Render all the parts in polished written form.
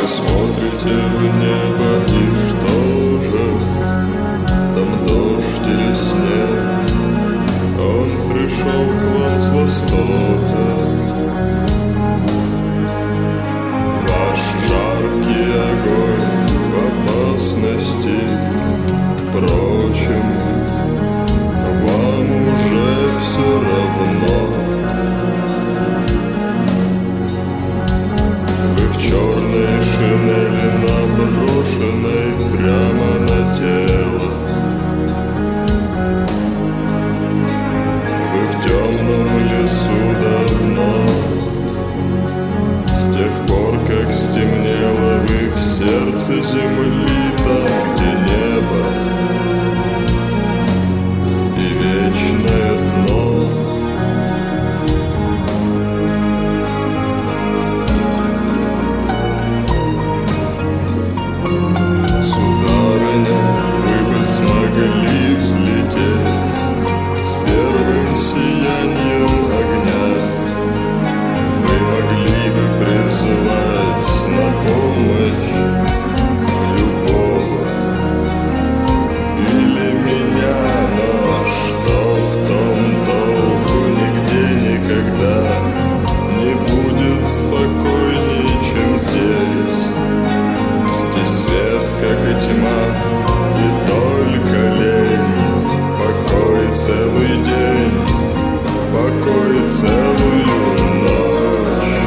смотрите в небо, и что же? Там дождь или снег? Он пришел к вам с востока. Ваш жаркий огонь в опасности, впрочем, вам уже все равно. Вы в черной шинели, наброшенной прямо на тело. Вы в темном лесу давно. С тех пор, как стемнело, вы в сердце земли, там, где небо и вечное дно. Сударыня, вы бы смогли взлететь с первым сиянием огня. Вы могли бы призвать на помощь любого или меня, но что в том толку? Нигде никогда не будет спокойней, чем здесь. Здесь свет, как и тьма, и только лень. Покой целый день, покой целую ночь.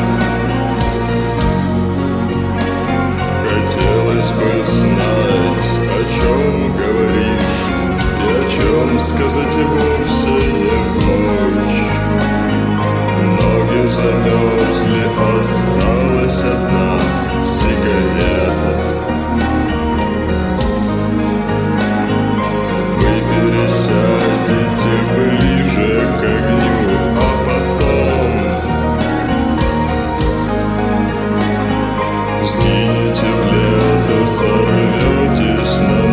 Хотелось бы знать, о чем говоришь, и о чем сказать и вовсе не в ночь. Ноги замерзли, осталась одна сигарета. Вы пересядете ближе к огню, а потом сгинете в лето, сорветесь на